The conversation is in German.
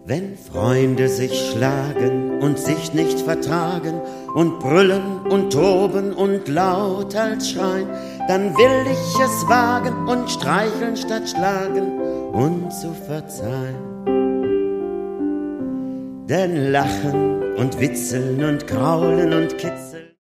Wenn Freunde sich schlagen und sich nicht vertragen und brüllen und toben und lauthals schreien, dann will ich es wagen und streicheln statt schlagen und zu verzeihen. Denn Lachen und Witzeln und Kraulen und Kitzeln